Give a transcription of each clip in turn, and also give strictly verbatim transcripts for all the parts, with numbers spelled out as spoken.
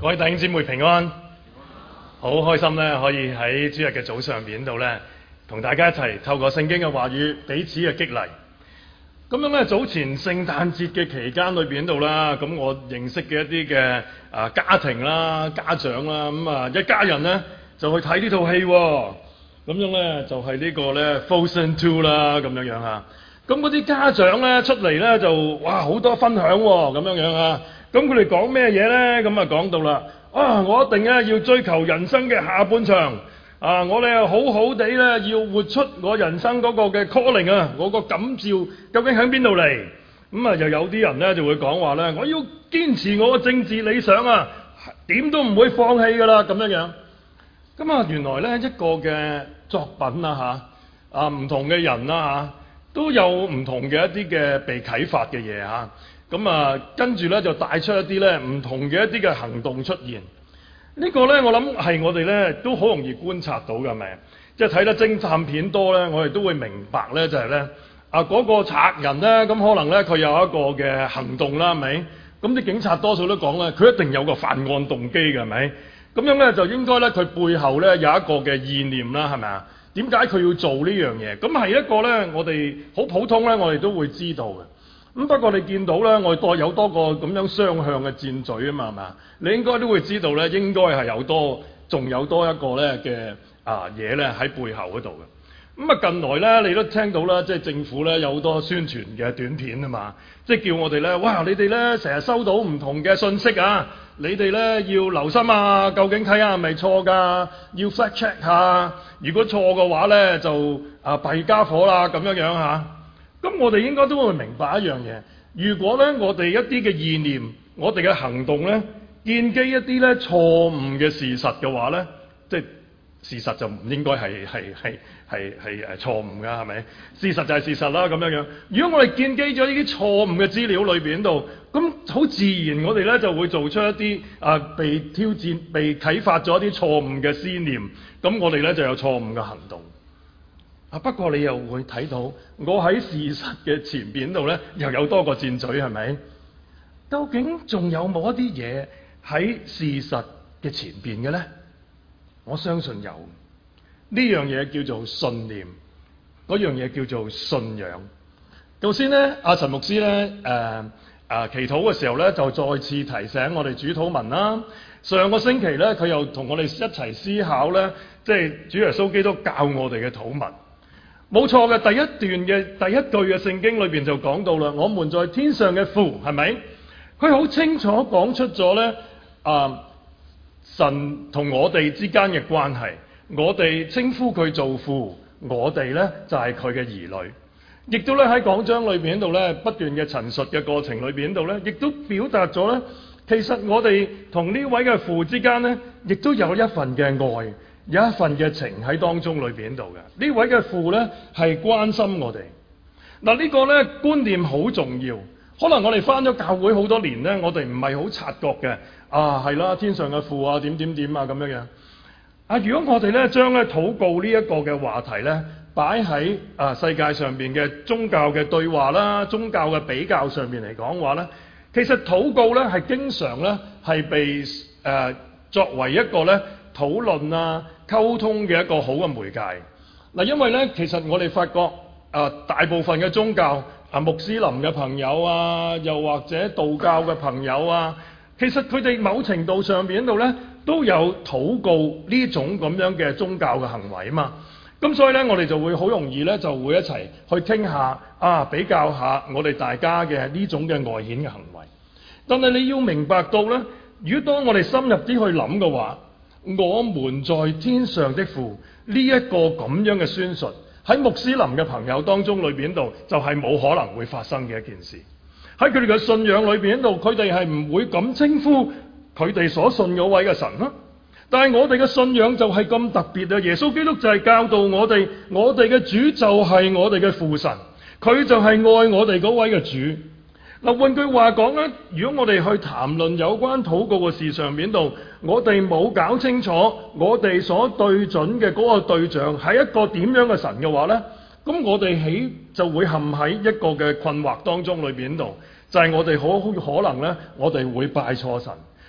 各位弟兄姊妹平安，好開心咧，可以喺主日嘅早上面度咧，同大家一齊透過聖經嘅話語，彼此嘅激勵。咁樣咧，早前聖誕節嘅期間裏邊度啦，咁我認識嘅一啲嘅啊家庭啦、家長啦，咁啊一家人咧就去睇呢套戲喎。咁樣咧就係呢個咧 Frozen Two 啦，咁樣樣嚇。咁嗰啲家長咧出嚟咧就哇好多分享喎，咁樣樣啊。咁佢哋講咩嘢咧？咁啊講到啦，啊我一定咧要追求人生嘅下半場，啊我哋好好地咧要活出我人生嗰個嘅 calling 啊，我個感召究竟喺邊度嚟？咁啊又有啲人咧就會講話咧，我要堅持我嘅政治理想啊，點都唔會放棄㗎啦，咁樣樣。咁啊原來咧一個嘅作品啊嚇，啊唔同嘅人啊嚇，都有唔同嘅一啲嘅被啟發嘅嘢嚇。咁啊，跟住咧就帶出一啲咧唔同嘅一啲嘅行動出現。呢個咧，我諗係我哋咧都好容易觀察到嘅，係咪？即係睇得偵探片多咧，我哋都會明白咧，就係咧啊嗰個賊人咧，咁可能咧佢有一個嘅行動啦，係咪？咁啲警察多數都講咧，佢一定有個犯案動機嘅，係咪？咁樣咧就應該咧佢背後咧有一個嘅意念啦，係咪啊？點解佢要做呢樣嘢？咁係一個咧，我哋好普通咧，我哋都會知道嘅。咁不過你見到咧，我哋多有多個咁樣雙向嘅箭嘴啊嘛，係嘛？你應該都會知道咧，應該係有多，仲有多一個咧嘅啊嘢咧喺背後嗰度嘅。咁啊近來咧，你都聽到啦，即係政府咧有好多宣傳嘅短片啊嘛，即係叫我哋咧，哇！你哋咧成日收到唔同嘅信息啊，你哋咧要留心啊，究竟睇下係咪錯㗎？要 fact check 下，如果錯嘅話咧，就啊弊家伙啦咁樣樣嚇。咁我哋應該都會明白一樣嘢，如果咧我哋一啲嘅意念，我哋嘅行動咧，建基一啲咧錯誤嘅事實嘅話咧，即係事實就唔應該係係係係係誒錯誤㗎，係咪？事實就係事實啦，咁樣樣。如果我哋建基咗呢啲錯誤嘅資料裏邊度，咁好自然我哋咧就會做出一啲啊被挑戰、被啟發咗一啲錯誤嘅思念，咁我哋咧就有錯誤嘅行動。啊！不過你又會睇到，我喺事實嘅前邊度咧，又有多個箭嘴，係咪？究竟仲有冇一啲嘢喺事實嘅前邊嘅咧？我相信有。呢樣嘢叫做信念，嗰樣嘢叫做信仰。頭先咧，阿陳牧師咧，誒誒祈禱嘅時候咧，就再次提醒我哋主禱文啦。上個星期咧，佢又同我哋一齊思考咧，即係主耶穌基督教我哋嘅禱文。冇錯嘅，第一段嘅第一句嘅聖經裏邊就講到啦，我們在天上嘅父，係咪？佢好清楚講出咗咧，啊神同我哋之間嘅關係，我哋稱呼佢做父，我哋咧就係佢嘅兒女，亦都咧喺講章裏邊度咧不斷嘅陳述嘅過程裏邊度咧，亦都表達咗咧，其實我哋同呢位嘅父之間咧，亦都有一份嘅愛。有一份嘅情喺當中裏邊度嘅，呢位嘅父咧係關心我哋。嗱、這個、呢個咧觀念好重要，可能我哋返咗教會好多年咧，我哋唔係好察覺嘅。啊係啦，天上嘅父啊，點點點啊咁樣樣。啊，如果我哋咧將咧禱告呢一個嘅話題咧擺喺啊世界上邊嘅宗教嘅對話啦、宗教嘅比較上邊嚟講話咧，其實禱告咧係經常咧係被誒、呃、作為一個咧討論啊、溝通嘅一個好嘅媒介。嗱，因為咧，其實我哋發覺啊，大部分嘅宗教啊，穆斯林嘅朋友啊，又或者道教嘅朋友啊，其實佢哋某程度上邊度咧都有禱告呢種咁樣嘅宗教嘅行為啊嘛。咁所以咧，我哋就會好容易咧就會一齊去傾下啊，比較下我哋大家嘅呢種嘅外顯嘅行為。但係你要明白到咧，如果當我哋深入啲去諗嘅話，我們在天上的父呢一個咁樣嘅宣述喺穆斯林嘅朋友當中裏邊度就係冇可能會發生嘅一件事。喺佢哋嘅信仰裏邊度，佢哋係唔會咁稱呼佢哋所信嗰位嘅神啦。但係我哋嘅信仰就係咁特別啊！耶穌基督就係教導我哋，我哋嘅主就係我哋嘅父神，佢就係愛我哋嗰位嘅主。嗱，換句話講咧，如果我哋去談論有關禱告嘅事上面度，我哋冇搞清楚我哋所對準嘅嗰個對象係一個點樣嘅神嘅話咧，咁我哋起就會陷喺一個嘅困惑當中裏邊度，就係、是、我哋好可能咧，我哋會拜錯神，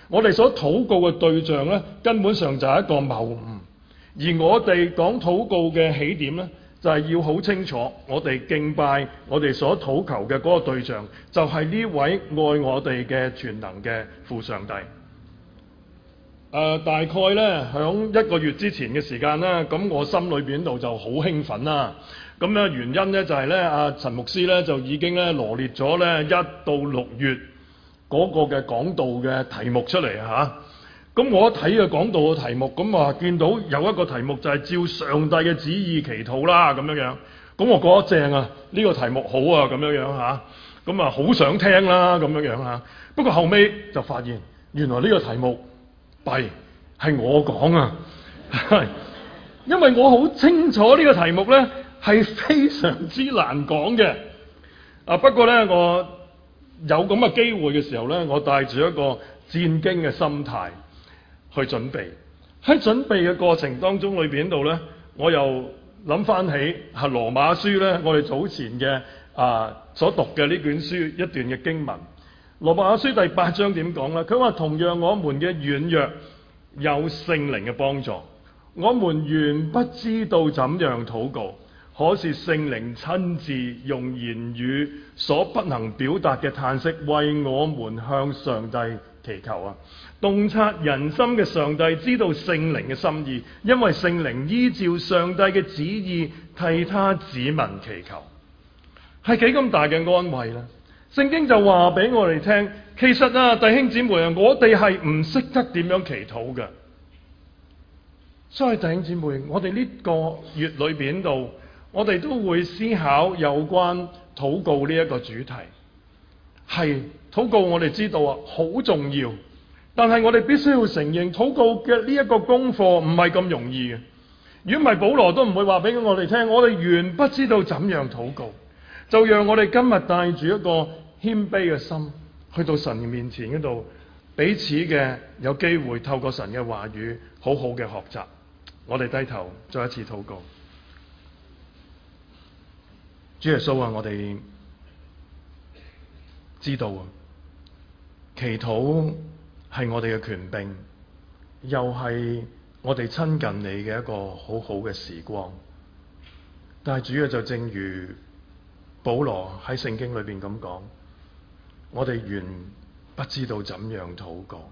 我哋所禱告嘅對象咧，根本上就係一個謬誤。而我哋講禱告嘅起點咧，就係要好清楚，我哋敬拜我哋所禱求嘅嗰個對象，就係呢位愛我哋嘅全能嘅父上帝。誒、呃，大概咧響一個月之前嘅時間咧，咁我心裏邊度就好興奮啦。咁咧原因咧就係咧，阿陳牧師咧就已經咧羅列咗咧一到六月嗰個嘅講道嘅題目出嚟嚇。咁我一睇嘅講道嘅題目，咁啊見到有一個題目就係照上帝嘅旨意祈禱啦咁樣樣。咁我覺得正啊，呢個題目好啊咁樣樣嚇。咁啊好想聽啦咁樣樣嚇。不過後尾就發現原來呢個題目弊係我講啊，因為我好清楚呢個題目咧係非常之難講嘅。啊不過咧我有咁嘅機會嘅時候咧，我帶住一個戰兢嘅心態去準備。喺準備嘅過程當中裏邊度咧，我又諗翻起係羅馬書咧，我哋早前嘅啊所讀嘅呢卷書一段嘅經文。羅馬書第八章點講咧？佢話同樣我們嘅軟弱有聖靈嘅幫助，我們原不知道怎樣禱告，可是聖靈親自用言語所不能表達嘅嘆息，為我們向上帝祈求啊！洞察人心嘅上帝知道聖靈嘅心意，因為聖靈依照上帝嘅旨意替他子民祈求，係幾咁大嘅安慰呢？聖經就話俾我哋聽，其實啊，弟兄姊妹啊，我哋係唔識得點樣祈禱嘅。所以弟兄姊妹，我哋呢個月裏邊度，我哋都會思考有關禱告呢一個主題。係禱告，我哋知道啊，好重要。但係我哋必須要承認，禱告嘅呢一個功課唔係咁容易嘅。如果唔係，保羅都唔會話俾我哋聽，我哋原不知道怎樣禱告。就讓我哋今日帶住一個謙卑嘅心，去到神嘅面前嗰度，彼此嘅有機會透過神嘅話語，好好嘅學習。我哋低頭再一次禱告。主耶穌啊，我哋知道啊，祈禱係我哋嘅權柄，又係我哋親近你嘅一個好好嘅時光。但係主啊，就正如保羅喺聖經裏邊咁講，我哋原不知道怎樣禱告。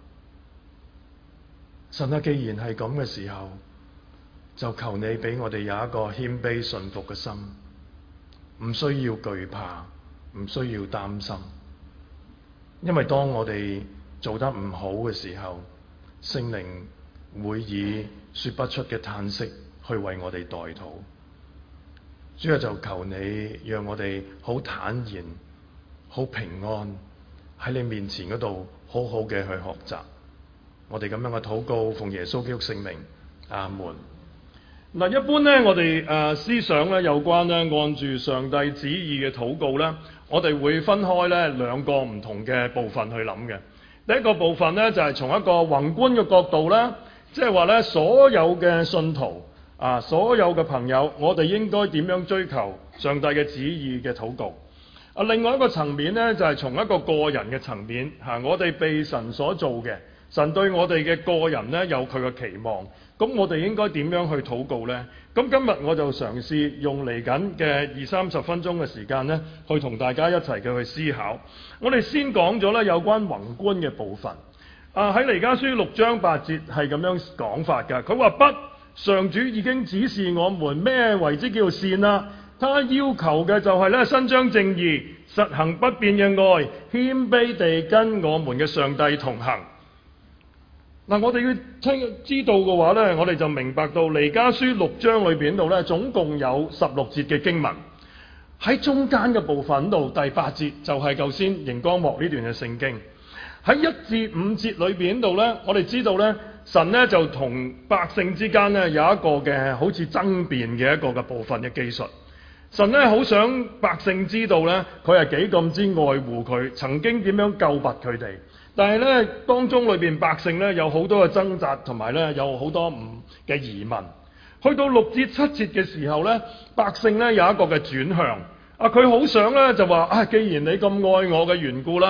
神啊，既然係咁嘅時候，就求你俾我哋有一個謙卑順服嘅心，唔需要懼怕，唔需要擔心。因為當我哋做得唔好嘅時候，聖靈會以說不出嘅嘆息去為我哋代禱。主要就求你讓我哋好坦然、好平安喺你面前嗰度，好好嘅去學習。我哋咁樣嘅禱告，奉耶穌基督聖名，阿門。嗱，一般咧，我哋誒、呃、思想咧有關咧按住上帝旨意嘅禱告咧，我哋會分開咧兩個唔同嘅部分去諗嘅。第一個部分咧就係、是、從一個宏觀嘅角度啦，即係話咧所有嘅信徒啊，所有嘅朋友，我哋應該點樣追求上帝嘅旨意嘅禱告？啊，另外一個層面咧就係、是、從一個個人嘅層面嚇、啊，我哋被神所做嘅，神對我哋嘅個人咧有佢嘅期望。咁我哋應該點樣去禱告呢？咁今日我就嘗試用嚟緊嘅二三十分鐘嘅時間呢，去同大家一齊嘅去思考。我哋先講咗咧有關宏觀嘅部分。啊，喺彌迦書六章八節係咁樣講法㗎。佢話不，上主已經指示我們咩為之叫善啦。他要求嘅就係咧伸張正義，實行不變嘅愛，謙卑地跟我們嘅上帝同行。嗱，我哋要聽知道嘅話咧，我哋就明白到彌迦書六章裏邊度咧，總共有十六節嘅經文。喺中間嘅部分度，第八節就係舊先熒光幕呢段嘅聖經。喺一至五節裏邊度咧，我哋知道咧，神咧就同百姓之間咧有一個嘅好似爭辯嘅一個嘅部分嘅技術。神咧好想百姓知道咧，佢係幾咁之愛護佢，曾經點樣救拔佢哋。但係咧，當中裏邊百姓咧有好多嘅掙扎，同埋咧有好多唔嘅疑問。去到六至七節嘅時候咧，百姓咧有一個嘅轉向。啊，佢好想咧就話啊，既然你咁愛我嘅緣故啦，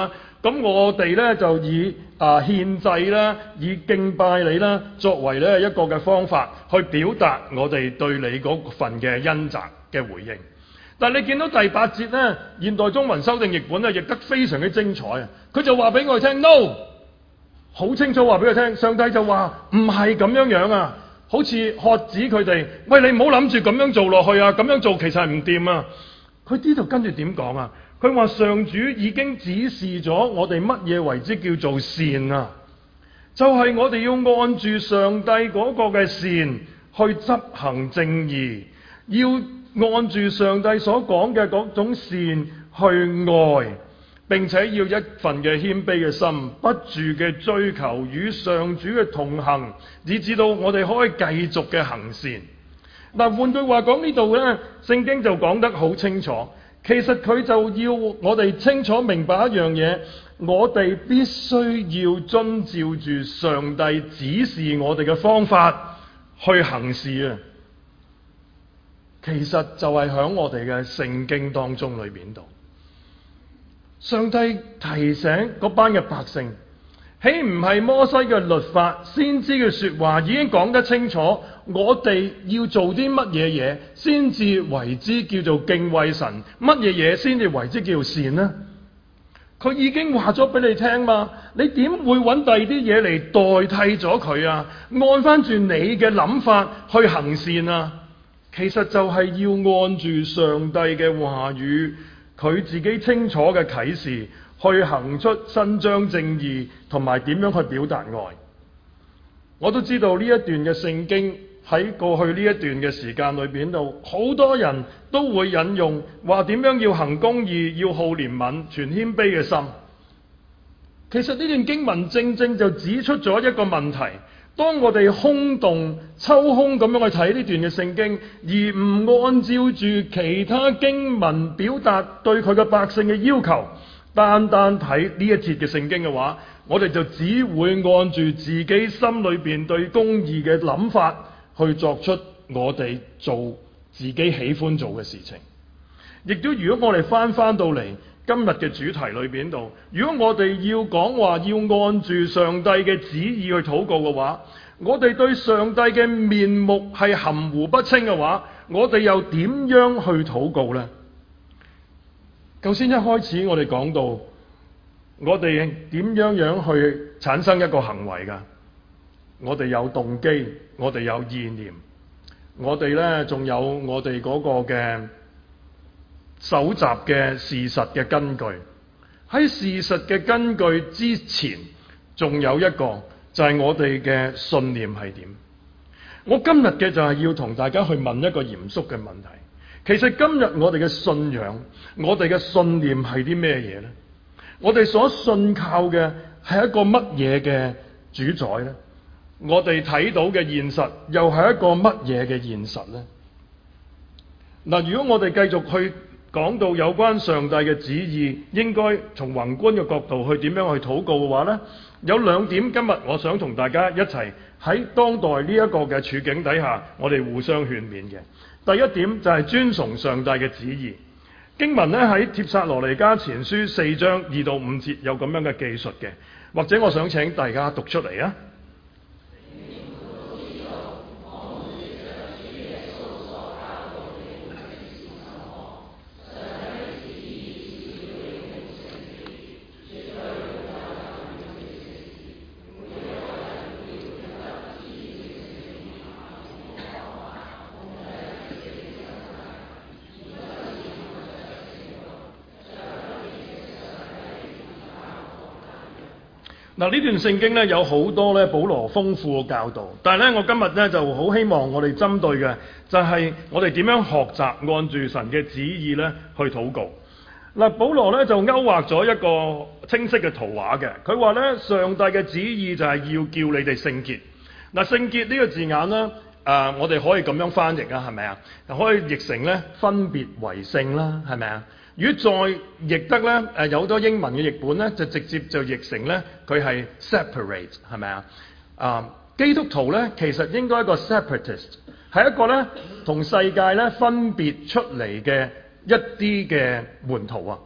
咁我哋咧就以啊獻祭啦，以敬拜你啦，作為咧一個嘅方法去表達我哋對你嗰份嘅恩澤嘅回應。但係你見到第八節咧，現代中文修訂譯本咧譯得非常之精彩啊！佢就話俾我哋聽 ，no， 好清楚話俾佢聽，上帝就話唔係咁樣樣啊，好似喝止佢哋，喂，你唔好諗住咁樣做落去啊，咁樣做其實係唔掂啊！佢呢度跟住點講啊？佢話上主已經指示咗我哋乜嘢為之叫做善啊，就係我哋要按住上帝嗰個嘅善去執行正義，要按住上帝所講嘅嗰種善去愛，並且要一份嘅謙卑嘅心，不住嘅追求與上主嘅同行，以至到我哋可以繼續嘅行善。嗱，換句話講，呢度呢，聖經就講得好清楚，其實佢就要我哋清楚明白一樣嘢，我哋必須要遵照住上帝指示我哋嘅方法去行事啊！其實就係喺我哋嘅聖經當中裏邊度，上帝提醒嗰班嘅百姓，豈唔係摩西嘅律法、先知嘅說話已經講得清楚，我哋要做啲乜嘢嘢先至為之叫做敬畏神，乜嘢嘢先至為之叫做善呢？佢已經話咗俾你聽嘛，你點會揾第二啲嘢嚟代替咗佢啊？按翻住你嘅諗法去行善啊？其實就係要按住上帝嘅話語，佢自己清楚嘅啟示，去行出伸張正義，同埋點樣去表達愛。我都知道呢一段嘅聖經喺過去呢一段嘅時間裏邊度，好多人都會引用話點樣要行公義，要好憐憫，存謙卑嘅心。其實呢段經文正正就指出咗一個問題。當我哋空洞抽空咁樣去睇呢段嘅聖經，而唔按照住其他經文表達對佢嘅百姓嘅要求，單單睇呢一節嘅聖經嘅話，我哋就只會按住自己心裏邊對公義嘅諗法去作出我哋做自己喜歡做嘅事情。亦都如果我哋翻翻到嚟今日嘅主題裏邊度，如果我哋要講話要按住上帝嘅旨意去禱告嘅話，我哋對上帝嘅面目係含糊不清嘅話，我哋又點樣去禱告呢？頭先一開始我哋講到，我哋點樣樣去產生一個行為㗎？我哋有動機，我哋有意念，我哋呢仲有我哋嗰個嘅搜集嘅事實嘅根據。喺事實嘅根據之前，仲有一個就係我哋嘅信念係點。我今日嘅就係要同大家去問一個嚴肅嘅問題。其實今日我哋嘅信仰，我哋嘅信念係啲咩嘢呢？我哋所信靠嘅係一個乜嘢嘅主宰呢？我哋睇到嘅現實又係一個乜嘢嘅現實呢？嗱，如果我哋繼續去講到有關上帝嘅旨意，應該從宏觀嘅角度去點樣去禱告嘅話呢，有兩點今日我想同大家一齊喺當代呢一個嘅處境底下，我哋互相勸勉嘅。第一點就係尊崇上帝嘅旨意。經文呢喺帖撒羅尼迦前書四章二到五節有咁樣嘅記述嘅，或者我想請大家讀出嚟啊。嗱，呢段聖經咧有好多咧保羅豐富嘅教導，但係咧我今日咧就好希望我哋針對嘅就係我哋點樣學習按住神嘅旨意咧去禱告。嗱，保羅咧就勾畫咗一個清晰嘅圖畫嘅，佢話咧上帝嘅旨意就係要叫你哋聖潔。嗱，聖潔呢個字眼咧，誒、呃、我哋可以咁樣翻譯啊，係咪啊？可以譯成咧分別為聖啦，係咪啊？如果再譯得咧，誒有好多英文嘅譯本咧，就直接就譯成咧，佢係 separate， 係咪啊？啊，基督徒咧其實應該一個 separatist， 係一個咧同世界咧分別出嚟嘅一啲嘅門徒啊。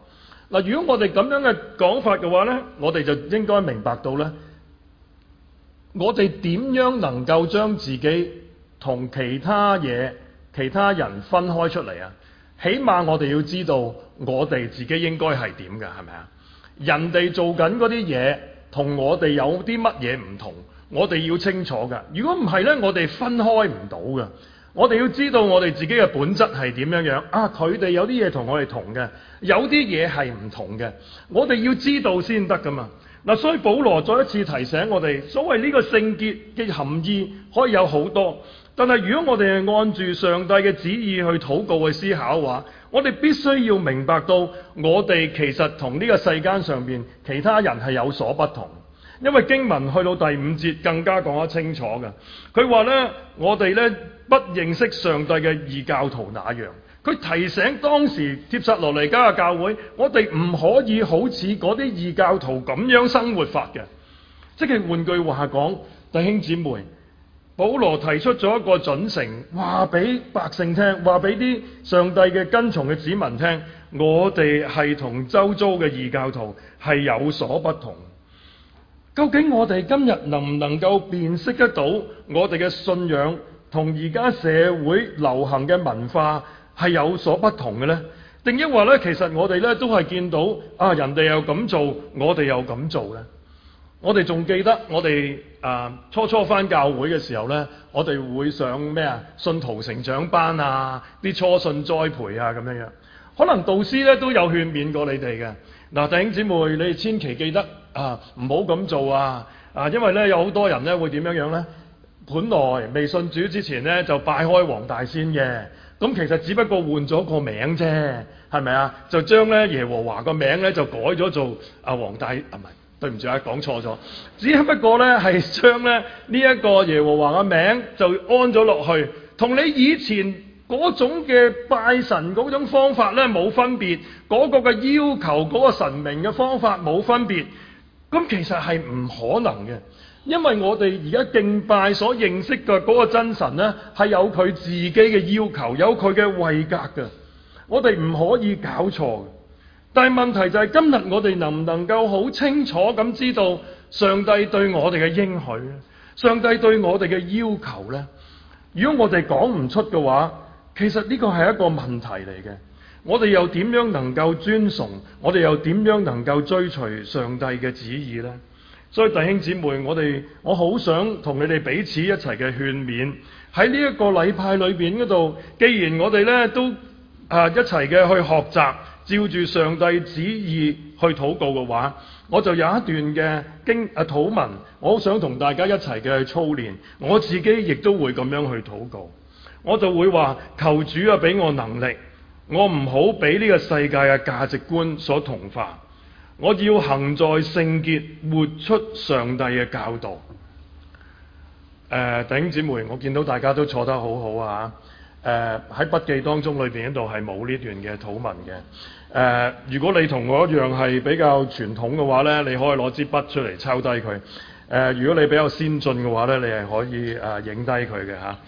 嗱，如果我哋咁樣嘅講法嘅話呢，我哋就應該明白到呢，我哋點樣能夠將自己同其他嘢、其他人分開出嚟啊？起碼我哋要知道我哋自己應該係點㗎，係咪啊？人哋做緊嗰啲嘢同我哋有啲乜嘢唔同，我哋要清楚㗎。如果唔係呢，我哋分開唔到㗎。我哋要知道我哋自己嘅本質係點樣樣啊！佢哋有啲嘢同我哋同嘅，有啲嘢係唔同嘅。我哋要知道先得㗎嘛。嗱，所以保羅再一次提醒我哋，所謂呢個聖潔嘅含義可以有好多，但係如果我哋係按住上帝嘅旨意去禱告去思考嘅話，我哋必須要明白到我哋其實同呢個世間上面其他人係有所不同。因為經文去到第五節更加講得清楚嘅，佢話呢，我哋呢不認識上帝嘅異教徒那樣，佢提醒當時帖撒羅尼迦嘅教會，我哋唔可以好似嗰啲異教徒咁樣生活法嘅。即係換句話講，弟兄姊妹，保羅提出咗一個準繩，話俾百姓聽，話俾啲上帝嘅跟從嘅子民聽，我哋係同周遭嘅異教徒係有所不同。究竟我哋今日能唔能夠辨識得到我哋嘅信仰同而家社會流行嘅文化係有所不同嘅呢？定抑或咧，其實我哋咧都係見到啊，人哋又咁做，我哋又咁做呢？我哋仲記得我哋啊初初返教會嘅時候呢，我哋會上咩啊信徒成長班啊，啲初信栽培啊咁樣樣。可能導師咧都有勸勉過你哋嘅。嗱，弟兄姊妹，你哋千祈記得啊，唔好咁做啊！啊，因為咧有好多人咧會點樣樣咧？本來未信主之前咧就拜開黃大仙嘅，咁其實只不過換咗個名啫，係咪啊？就將咧耶和華個名咧就改咗做啊黃大啊，唔係，對唔住啊，講錯咗。只不過咧係將咧呢一個耶和華嘅名就安咗落去，同你以前嗰種嘅拜神嗰種方法咧冇分別，嗰個嘅要求嗰個神明嘅方法冇分別，咁其實係唔可能嘅，因為我哋而家敬拜所認識嘅嗰個真神咧係有佢自己嘅要求，有佢嘅位格嘅，我哋唔可以搞錯。但係問題就係今日我哋能唔能夠好清楚咁知道上帝對我哋嘅應許咧，上帝對我哋嘅要求咧？如果我哋講唔出嘅話，其實呢個係一個問題嚟嘅。我哋又點樣能夠尊崇？我哋又點樣能夠追隨上帝嘅旨意呢？所以弟兄姊妹，我哋我好想同你哋彼此一齊嘅勸勉，喺呢一個禮拜裏邊嗰度，既然我哋咧都啊一齊嘅去學習，照住上帝旨意去禱告嘅話，我就有一段嘅經啊禱文，我好想同大家一齊嘅去操練，我自己亦都會咁樣去禱告。我就會話，求主啊俾我能力，我唔好俾呢個世界嘅價值觀所同化，我要行在聖潔，活出上帝嘅教導。誒、呃，弟兄姊妹，我見到大家都坐得好好啊！誒、呃，喺筆記當中裏邊嗰度係冇呢段嘅禱文嘅。誒、呃，如果你同我一樣係比較傳統嘅話呢，你可以攞支筆出嚟抄低佢。誒、呃，如果你比較先進嘅話呢，你係可以誒影低佢嘅嚇。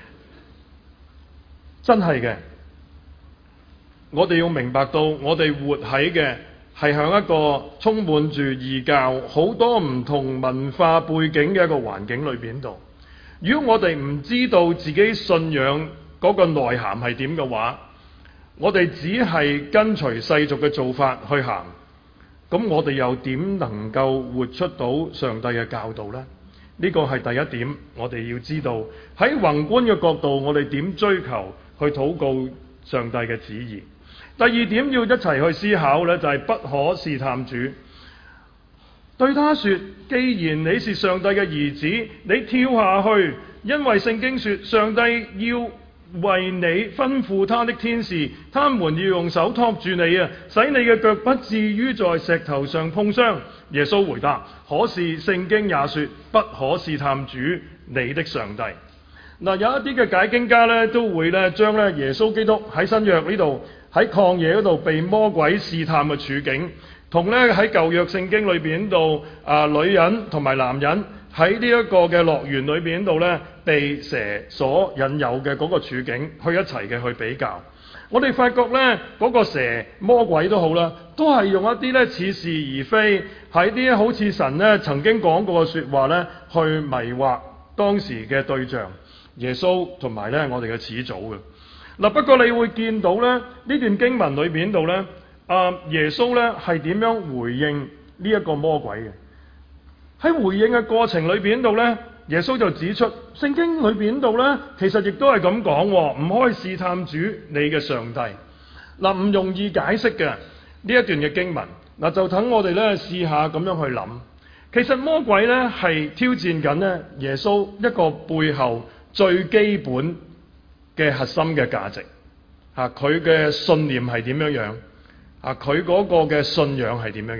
真係嘅，我哋要明白到，我哋活喺嘅係向一個充滿住異教、好多唔同文化背景嘅一個環境裏邊度。如果我哋唔知道自己信仰嗰個內涵係點嘅話，我哋只係跟隨世俗嘅做法去行，咁我哋又點能夠活出到上帝嘅教導呢？呢個係第一點，我哋要知道喺宏觀嘅角度，我哋點追求去禱告上帝嘅旨意。第二點要一齊去思考呢，就係不可試探主。對他說，既然你是上帝嘅兒子，你跳下去，因為聖經說上帝要為你吩咐他的天使，他們要用手托住你啊，使你嘅腳不至於在石頭上碰傷。耶穌回答，可是聖經也說，不可試探主你的上帝。嗱，有一啲嘅解經家咧，都會咧將咧耶穌基督喺新約呢度喺曠野嗰度被魔鬼試探嘅處境，同咧喺舊約聖經裏邊度啊女人同埋男人喺呢一個嘅樂園裏邊度咧被蛇所引誘嘅嗰個處境，去一齊嘅去比較。 我哋發覺呢嗰個蛇魔鬼都好啦，都係用一啲呢似是而非，喺啲好似神呢曾經講過嘅說話呢去迷惑當時嘅對象耶穌同埋呢我哋嘅始祖嘅。嗱，不過你會見到咧呢段經文裏邊度咧，啊耶穌咧係點樣回應呢一個魔鬼嘅？喺回應嘅過程裏邊度咧，耶穌就指出聖經裏邊度咧，其實亦都係咁講，唔可以試探主你嘅上帝。嗱，唔容易解釋嘅呢一段嘅經文，嗱就等我哋咧試下咁樣去諗。其實魔鬼咧係挑戰緊咧耶穌一個背後最基本嘅核心嘅價值，啊，佢嘅信念係點樣樣？啊，佢嗰個嘅信仰係點樣樣？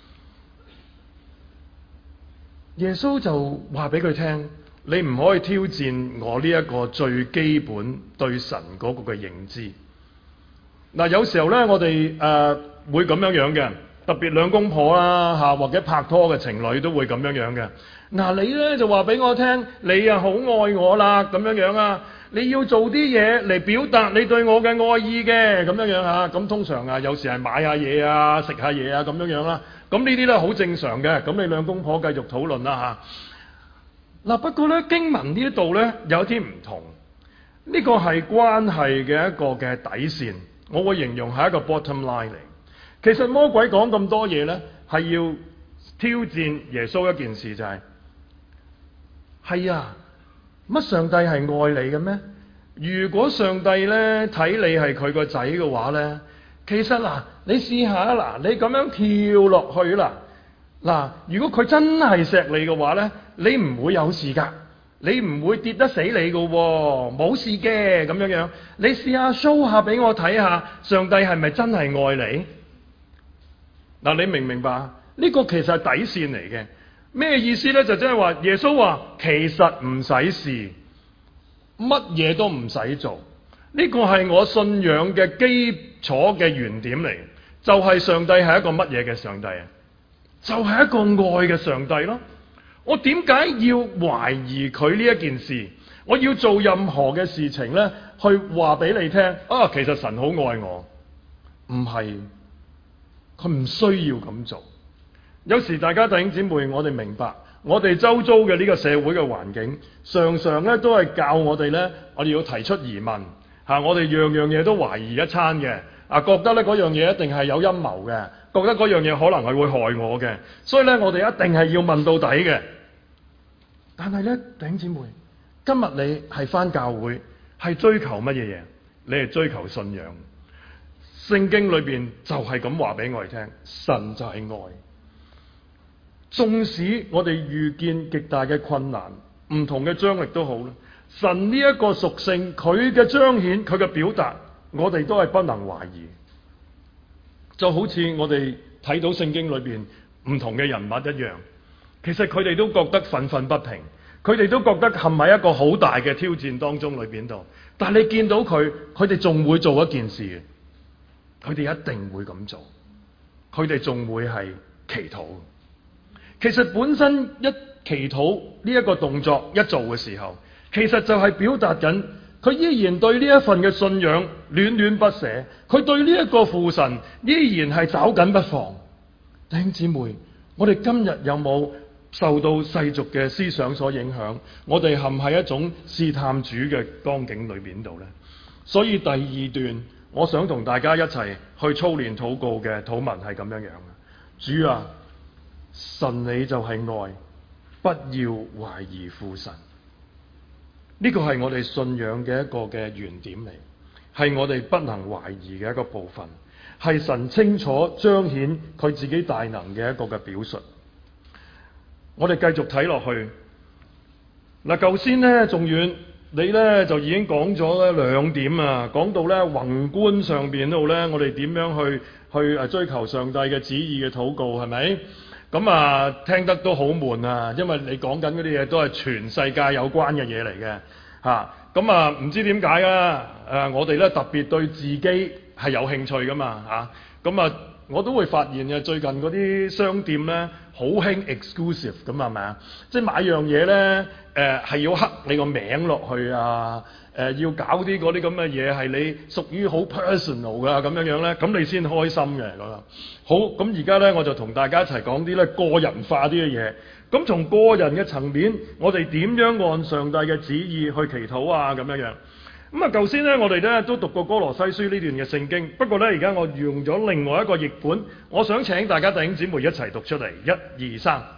耶穌就話俾佢聽：你唔可以挑戰我呢一個最基本對神嗰個嘅認知。嗱，有時候咧，我哋誒、呃、會咁樣樣嘅，特別兩公婆啦嚇，或者拍拖嘅情侶都會咁樣樣嘅。嗱，你咧就話俾我聽，你啊好愛我啦，咁樣樣啊。你要做啲嘢嚟表達你對我嘅愛意嘅，咁樣樣嚇，咁通常啊有時係買下嘢啊、食下嘢啊咁樣樣啦，咁呢啲咧好正常嘅，咁你兩公婆繼續討論啦嚇。嗱，不過咧經文呢一度咧有啲唔同，呢個係關係嘅一個嘅底線，我會形容係一個 bottom line 嚟。其實魔鬼講咁多嘢咧，係要挑戰耶穌一件事，就係係啊。乜上帝係愛你嘅咩？如果上帝咧睇你係佢個仔嘅話咧，其實嗱，你試下嗱，你咁樣跳落去啦，嗱，如果佢真係錫你嘅話咧，你唔會有事噶，你唔會跌得死你噶，冇事嘅咁樣樣。你試下 show 下俾我睇下，上帝係咪真係愛你？嗱，你明唔明白？呢個其實係底線嚟嘅。咩意思呢？就即係話耶穌話其實唔使試，乜嘢都唔使做。呢個係我信仰嘅基礎嘅原點嚟，就係上帝係一個乜嘢嘅上帝啊？就係一個愛嘅上帝咯。我點解要懷疑佢呢一件事？我要做任何嘅事情呢，去話俾你聽啊！其實神好愛我，唔係，佢唔需要咁做。有時大家弟兄姊妹，我哋明白，我哋周遭嘅呢個社會嘅環境，常常咧都係教我哋咧，我哋要提出疑問嚇，我哋樣樣嘢都懷疑一餐嘅，啊覺得咧嗰樣嘢一定係有陰謀嘅，覺得嗰樣嘢可能係會害我嘅，所以咧我哋一定係要問到底嘅。但係咧，弟兄姊妹，今日你係返教會，係追求乜嘢嘢？你係追求信仰。聖經裏邊就係咁話俾我哋聽，神就係愛。縱使我哋遇見極大嘅困難、唔同嘅張力都好啦，神呢一個屬性，佢嘅彰顯、佢嘅表達，我哋都係不能懷疑。就好似我哋睇到聖經裏邊唔同嘅人物一樣，其實佢哋都覺得憤憤不平，佢哋都覺得陷喺一個好大嘅挑戰當中裏邊度。但係你見到佢，佢哋仲會做一件事嘅，佢哋一定會咁做，佢哋仲會係祈禱。其實本身一祈禱呢一個動作一做嘅時候，其實就係表達緊佢依然對呢一份嘅信仰戀戀不捨，佢對呢一個父神依然係抓緊不放。弟兄姊妹，我哋今日有冇受到世俗嘅思想所影響？我哋陷喺一種試探主嘅光景裏邊度呢？所以第二段我想同大家一齊去操練禱告嘅禱文係咁樣樣嘅。主啊，神你就係愛，不要懷疑父神。呢個係我哋信仰嘅一個嘅原點嚟，係我哋不能懷疑嘅一個部分，係神清楚彰顯佢自己大能嘅一個嘅表述。我哋繼續睇落去。嗱，舊先呢，仲遠，你呢就已經講咗咧兩點啊，講到咧宏觀上邊度咧，我哋點樣去去誒追求上帝嘅旨意嘅禱告，係咪？咁啊，聽得都好悶啊，因為你講緊嗰啲嘢都係全世界有關嘅嘢嚟嘅嚇。咁啊，唔知點解啊？誒，我哋咧特別對自己係有興趣噶嘛嚇。咁啊， 我都會發現嘅，最近嗰啲商店咧好興 exclusive 咁係咪啊？即係買樣嘢咧，誒係要刻你個名落去啊，誒要搞啲嗰啲咁嘅嘢係你屬於好 personal 噶咁樣樣咧，咁你先開心嘅咁樣。好，咁而家咧我就同大家一齊講啲咧個人化啲嘅嘢。咁從個人嘅層面，我哋點樣按上帝嘅旨意去祈禱啊？咁樣樣。咁啊，頭先咧，我哋咧都讀過歌羅西書呢段嘅聖經，不過咧，而家我用咗另外一個譯本，我想請大家弟兄姊妹一齊讀出嚟，一、二、三。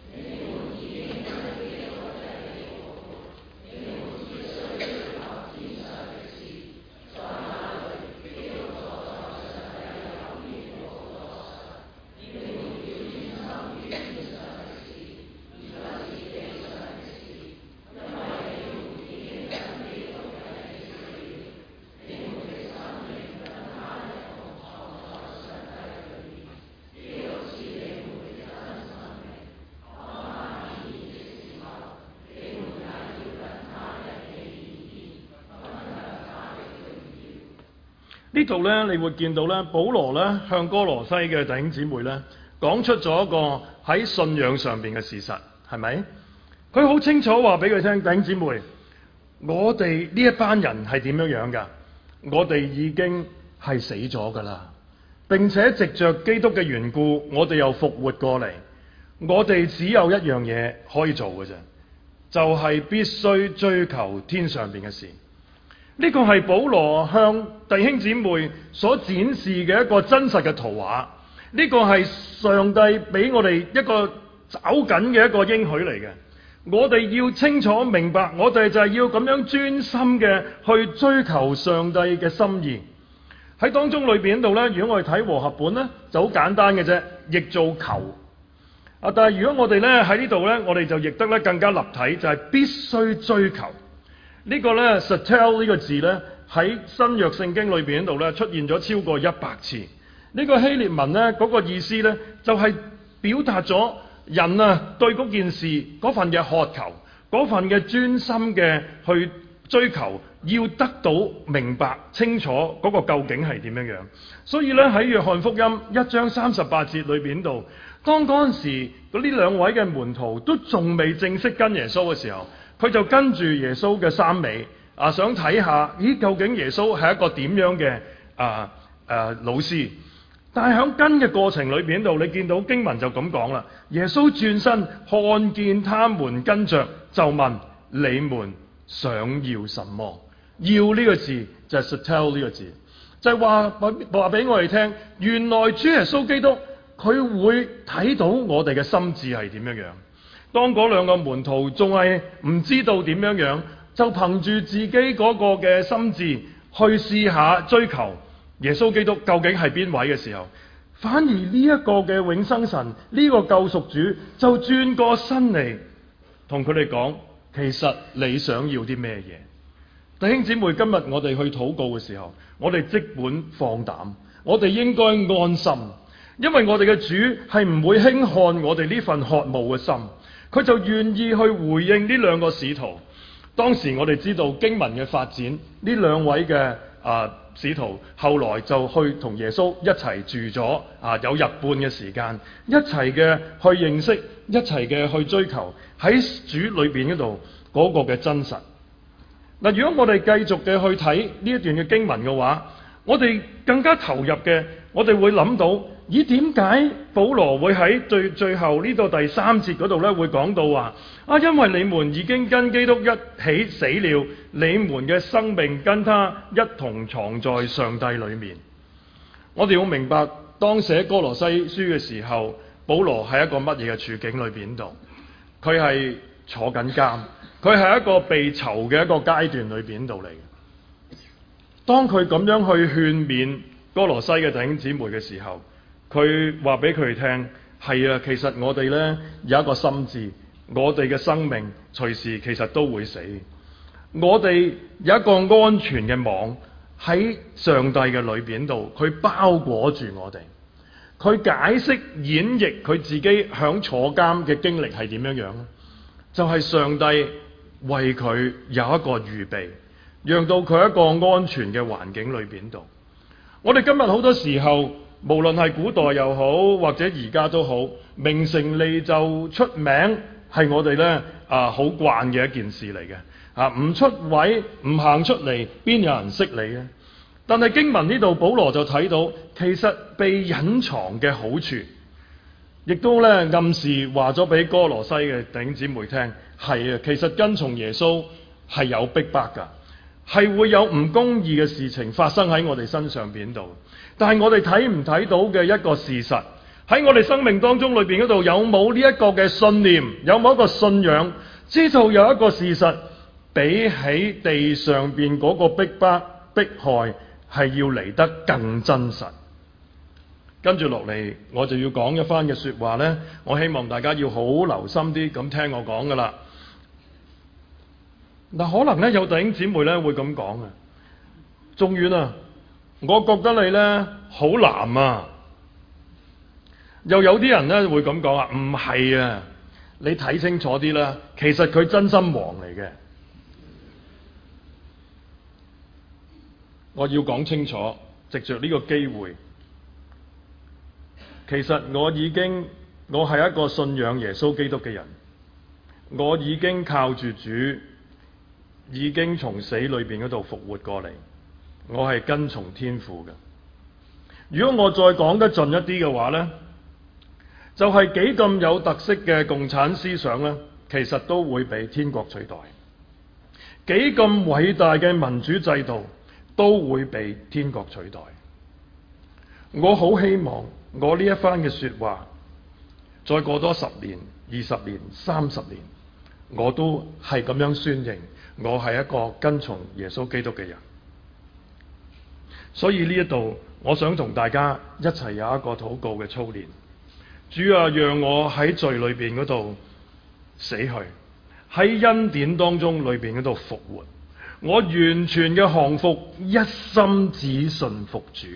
呢度咧，你會見到咧，保羅咧向歌羅西嘅弟兄姊妹咧講出咗一個喺信仰上邊嘅事實，係咪？佢好清楚話俾佢聽，弟兄姊妹，我哋呢一班人係點樣樣噶？我哋已經係死咗噶啦，並且藉着基督嘅緣故，我哋又復活過嚟。我哋只有一樣嘢可以做嘅啫，就係必須追求天上邊嘅事。呢個係保羅向弟兄姊妹所展示嘅一個真實嘅圖畫。呢個係上帝俾我哋一個找緊嘅一個應許嚟嘅。我哋要清楚明白，我哋就係要咁樣專心嘅去追求上帝嘅心意。喺當中裏邊度呢，如果我哋睇和合本呢，就好簡單嘅啫，譯做求。啊，但係如果我哋呢喺呢度呢，我哋就譯得咧更加立體，就係必須追求。呢個呢 settle 呢個字呢，喺新約聖經裏邊度呢出現咗超過一百次。呢個希臘文呢，嗰個意思呢，就係表達咗人啊對嗰件事嗰份嘅渴求，嗰份嘅專心嘅去追求，要得到明白清楚嗰個究竟係點樣樣。所以呢，喺約翰福音一章三十八節裏邊度，當嗰陣時嗰呢兩位嘅門徒都仲未正式跟耶穌嘅時候，佢就跟住耶穌嘅衫尾啊，想睇下，咦，究竟耶穌係一個點樣嘅啊啊老師？但係喺跟嘅過程裏邊度，你見到經文就咁講啦。耶穌轉身看見他們跟着，就問：你們想要什麼？要呢個字就係 settle 呢個字，就係話話俾我哋聽，原來主耶穌基督佢會睇到我哋嘅心志係點樣樣。當嗰兩個門徒仲係唔知道點樣樣，就憑住自己嗰個嘅心志去試下追求耶穌基督究竟係邊位嘅時候，反而呢一個嘅永生神，呢個救贖主就轉過身嚟同佢哋講：其實你想要啲咩嘢？弟兄姊妹，今日我哋去禱告嘅時候，我哋即管放膽，我哋應該安心，因為我哋嘅主係唔會輕看我哋呢份渴慕嘅心。佢就願意去回應呢兩個使徒。當時我哋知道經文嘅發展，呢兩位嘅啊使徒後來就去同耶穌一齊住咗啊有日半嘅時間，一齊嘅去認識，一齊嘅去追求喺主裏邊嗰度嗰個嘅真實。嗱，如果我哋繼續嘅去睇呢一段嘅經文嘅話，我哋更加投入嘅，我哋會諗到，咦，點解保羅會喺最最後呢度第三節嗰度咧會講到話啊，因為你們已經跟基督一起死了，你們嘅生命跟他一同藏在上帝裏面。我哋要明白，當寫歌羅西書嘅時候，保羅係一個乜嘢嘅處境裏邊度？佢係坐緊監，佢係一個被囚嘅一個階段裏邊度嚟。當佢咁樣去勸勉歌羅西嘅弟兄姊妹嘅時候，佢話俾佢哋聽，係啊，其實我哋呢有一個心志，我哋嘅生命隨時其實都會死，我哋有一個安全嘅網喺上帝嘅裏邊度，佢包裹住我哋。佢解釋演繹佢自己響坐監嘅經歷係點樣樣呢？就係上帝為佢有一個預備，讓到佢一個安全嘅環境裏邊度。我哋今日好多時候無論係古代又好，或者而家都好，名成利就出名係我哋呢啊好慣嘅一件事嚟嘅。啊，唔出位唔行出嚟，邊有人識你呢？但係經文呢度保羅就睇到，其實被隱藏嘅好處，亦都咧暗示話咗俾哥羅西嘅弟兄姊妹聽，係啊，其實跟從耶穌係有逼迫㗎，係會有唔公義嘅事情發生喺我哋身上邊度。但係我哋睇唔睇到嘅一個事實，喺我哋生命當中裏邊嗰度有冇呢一個嘅信念，有冇一個信仰，知道有一個事實，比起地上邊嗰個逼迫迫害係要嚟得更真實。跟住落嚟，我就要講一番嘅說話呢，我希望大家要好留心啲咁聽我講噶啦。嗱，可能呢有弟兄姊妹呢會咁講啊，仲遠啊，我覺得你呢好難啊。又有啲人呢會咁講啊，唔係啊，你睇清楚啲啦，其實佢真心王嚟嘅。我要講清楚，藉着呢個機會，其實我已經，我係一個信仰耶穌基督嘅人，我已經靠住主，已經從死裏邊嗰度復活過嚟，我係跟從天父嘅。如果我再講得盡一啲嘅話呢，就係幾咁有特色嘅共產思想呢，其實都會被天國取代；幾咁偉大嘅民主制度，都會被天國取代。我好希望我呢一番嘅說話，再過多十年、二十年、三十年，我都係咁樣宣認，我係一個跟從耶穌基督嘅人。所以呢一度，我想同大家一齊有一個禱告嘅操練。主啊，讓我喺罪裏邊嗰度死去，喺恩典當中裏邊嗰度復活。我完全嘅降服，一心只信服主。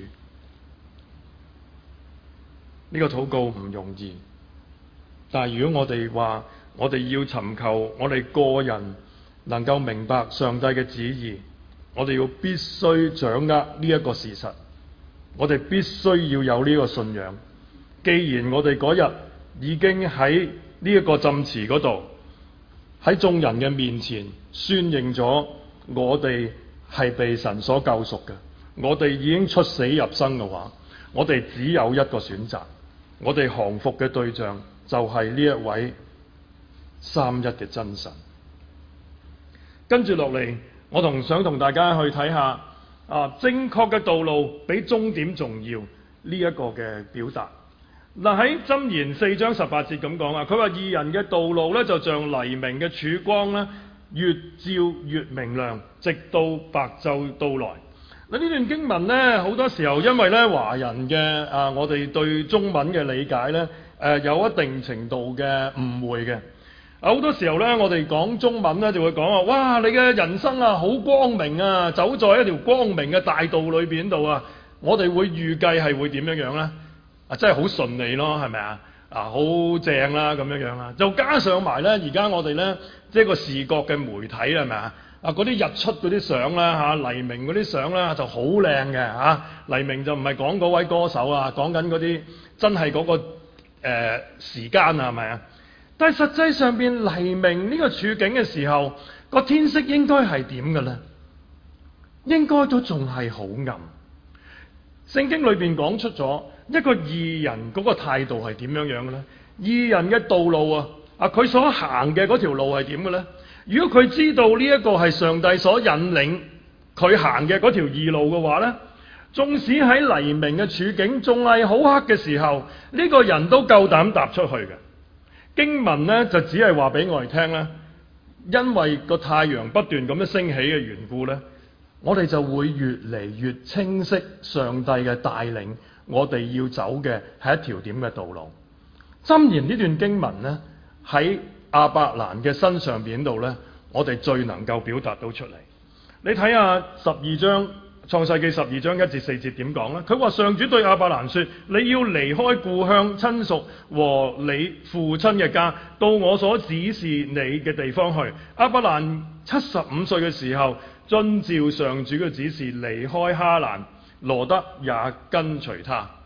呢個禱告唔容易，但係如果我哋話我哋要尋求我哋個人能夠明白上帝嘅旨意，我哋要必須掌握呢一個事實，我哋必須要有呢個信仰。既然我哋嗰日已經喺呢一個浸池嗰度，喺眾人嘅面前宣認咗我哋係被神所救贖嘅，我哋已經出死入生嘅話，我哋只有一個選擇，我哋降服嘅對象就係呢一位三一嘅真神。跟住落嚟，我同想同大家去睇下啊，正確嘅道路比終點重要呢一個嘅表達。嗱，喺箴言四章十八節咁講啊，佢話義人嘅道路咧就像黎明嘅曙光咧，越照越明亮，直到白晝到來。嗱，呢段經文呢，好多時候因為咧華人嘅啊，我哋對中文嘅理解呢，誒、呃、有一定程度嘅誤會嘅。好多時候呢，我哋講中文呢，就會講話，哇！你嘅人生啊，好光明啊，走在一條光明嘅大道裏邊度啊，我哋會預計係會點樣樣呢？啊，真係好順利咯，係咪啊？啊，好正啦，咁樣樣啦，就加上埋咧，而家我哋咧，即係個視覺嘅媒體係咪啊？啊，嗰啲日出嗰啲相啦，嚇黎明嗰啲相啦，就好靚嘅嚇。黎明就唔係講嗰位歌手啊，講緊嗰啲真係嗰個誒、呃、時間啊，係咪啊？但係實際上邊黎明呢個處境嘅時候，個天色應該係點嘅咧？應該都仲係好暗。聖經裏邊講出咗一個義人嗰個態度係點樣樣嘅咧？義人嘅道路啊，啊佢所行嘅嗰條路係點嘅咧？如果佢知道呢一個係上帝所引領佢行嘅嗰條義路嘅話咧，縱使喺黎明嘅處境仲係好黑嘅時候，呢個人都夠膽踏出去嘅。經文咧就只係話俾我哋聽咧，因為個太陽不斷咁樣升起嘅緣故咧，我哋就會越嚟越清晰上帝嘅帶領，我哋要走嘅係一條點嘅道路。箴言呢段經文呢，喺亞伯蘭嘅身上邊度呢，我哋最能夠表達到出嚟。你睇下十二章創世記十二章一至四節點講呢？佢話上主對亞伯蘭說：你要離開故鄉親屬和你父親嘅家，到我所指示你嘅地方去。亞伯蘭七十五歲嘅時候，遵照上主嘅指示離開哈蘭，羅得也跟隨他。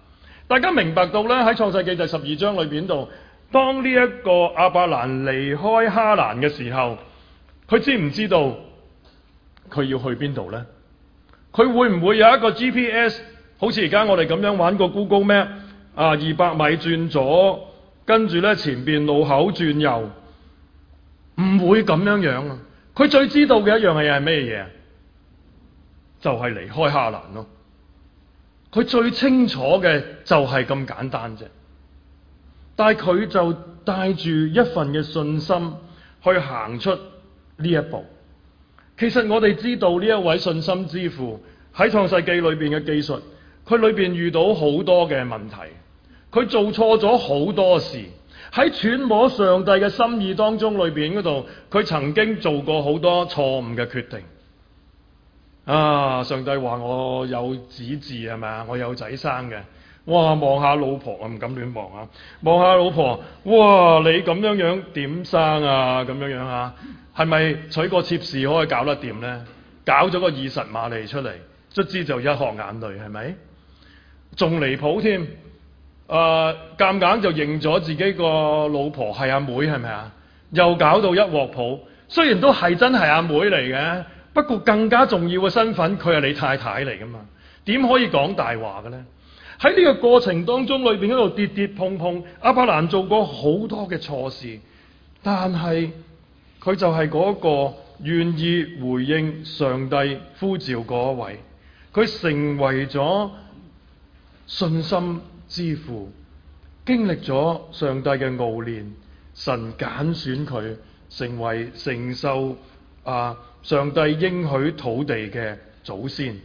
大家明白到咧，喺創世記第十二章裏邊度，當呢一個亞伯蘭離開哈蘭嘅時候，佢知唔知道佢要去邊度呢？佢會唔會有一個 G P S， 好似而家我哋咁樣玩個 Google Map 啊，二百米轉左，跟住咧前邊路口轉右，唔會咁樣樣啊！佢最知道嘅一樣嘢係咩嘢？就係離開哈蘭咯。佢最清楚嘅就係咁簡單啫。但係佢就帶住一份嘅信心去行出呢一步。其實我哋知道呢一位信心之父喺創世記裏邊嘅記述，佢裏邊遇到好多嘅問題，佢做錯咗好多事，喺揣摩上帝嘅心意當中裏邊嗰度，佢曾經做過好多錯誤嘅決定。啊！上帝話我有子嗣係咪啊？我有仔生嘅。哇！望下老婆，我唔敢亂望啊！望下老婆，哇！你咁樣樣點生啊？咁樣樣啊？係咪娶個妾侍可以搞得掂呢？搞咗個以實瑪利出嚟，卒之就一殼眼淚，係咪？仲離譜添！誒、呃，夾硬就認咗自己個老婆係阿妹，係咪啊？又搞到一鑊泡。雖然都係真係阿妹嚟嘅，不過更加重要嘅身份，佢係你太太嚟噶嘛？點可以講大話嘅呢？喺呢個過程當中裏邊嗰度跌跌碰碰，亞伯蘭做過好多嘅錯事，但係佢就係嗰個願意回應上帝呼召嗰一位，佢成為咗信心之父，經歷咗上帝嘅熬煉，神揀選佢成為承受啊上帝應許土地嘅祖先。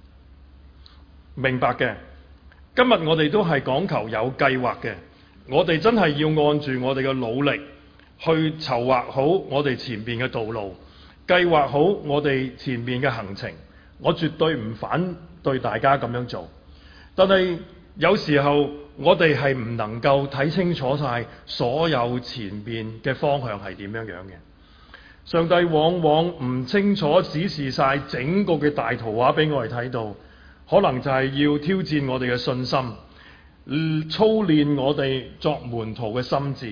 明白嘅。今日我哋都係講求有計劃嘅，我哋真係要按住我哋嘅努力去籌劃好我哋前面嘅道路，計劃好我哋前面嘅行程。我絕對唔反對大家咁樣做，但係有時候我哋係唔能夠睇清楚晒所有前面嘅方向係點樣樣嘅。上帝往往唔清楚指示晒整個嘅大圖畫俾我哋睇到。可能就係要挑戰我哋嘅信心，操練我哋作門徒嘅心智。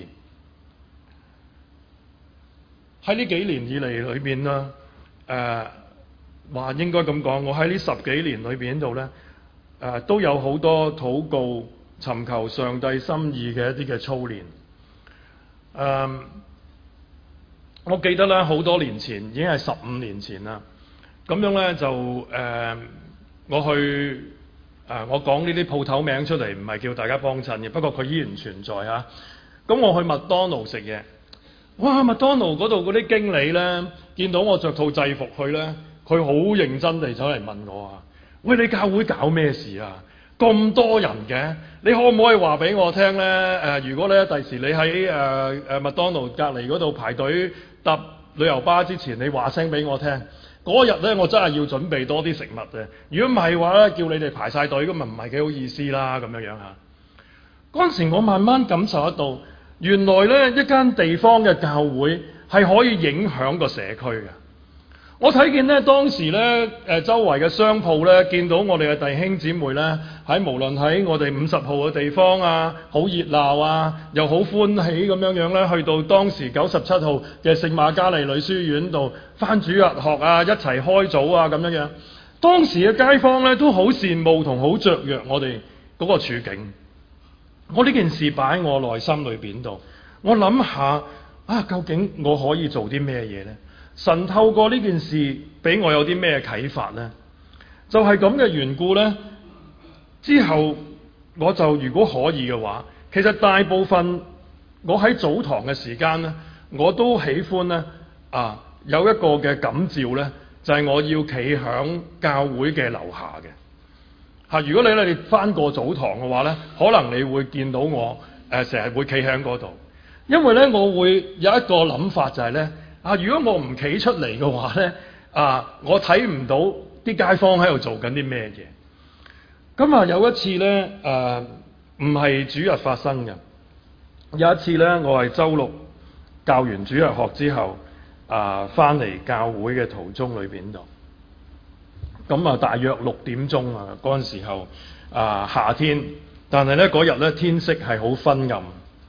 喺呢幾年以嚟裏邊啦，誒、呃、話應該咁講，我喺呢十幾年裏邊度咧，誒、呃、都有好多禱告、尋求上帝心意嘅一啲嘅操練。誒、呃，我記得咧好多年前，已經係十五年前啦。咁樣咧就誒。呃我去啊！我講呢啲鋪頭名出嚟，唔係叫大家幫襯嘅，不過佢依然存在嚇。咁我去麥當勞食嘢，哇！麥當勞嗰度嗰啲經理呢，見到我着套制服去呢，佢好認真地走嚟問我啊：喂，你教會搞咩事啊？咁多人嘅，你可唔可以話俾我聽呢？誒、呃，如果咧第時你喺誒誒麥當勞隔離嗰度排隊搭旅遊巴之前，你話聲俾我聽。嗰日咧，我真係要準備多啲食物嘅。如果唔係話咧，叫你哋排晒隊咁，咪唔係幾好意思啦。咁樣樣嚇。嗰陣時，我慢慢感受得到，原來咧一間地方嘅教會係可以影響個社區嘅。我睇見咧當時咧誒周圍嘅商鋪咧，見到我哋嘅弟兄姊妹咧喺無論喺我哋五十號嘅地方啊，好熱鬧啊，又好歡喜咁樣樣咧，去到當時九十七號嘅聖瑪加利女書院度返主日學啊，一齊開組啊咁樣樣。當時嘅街坊咧都好羨慕同好雀躍我哋嗰個處境。我呢件事擺喺我內心裏邊度，我諗下啊，究竟我可以做啲咩嘢呢？神透過呢件事俾我有啲咩啟發呢？就係咁嘅緣故呢。之後我就如果可以嘅話，其實大部分我喺早堂嘅時間呢，我都喜歡呢啊有一個嘅感召呢，就係、是、我要企響教會嘅樓下嘅嚇、啊。如果你哋返過早堂嘅話呢，可能你會見到我誒成日會企喺嗰度，因為呢，我會有一個諗法就係呢。啊！如果我唔企出嚟嘅話呢，啊，我睇唔到啲街坊喺度做緊啲咩嘢。咁啊，有一次呢，誒唔係主日發生嘅。有一次呢，我係週六教完主日學之後，啊，翻嚟教會嘅途中裏邊度。咁啊，大約六點鐘啊，嗰陣時候啊，夏天， 但係咧嗰日咧天色係好昏暗，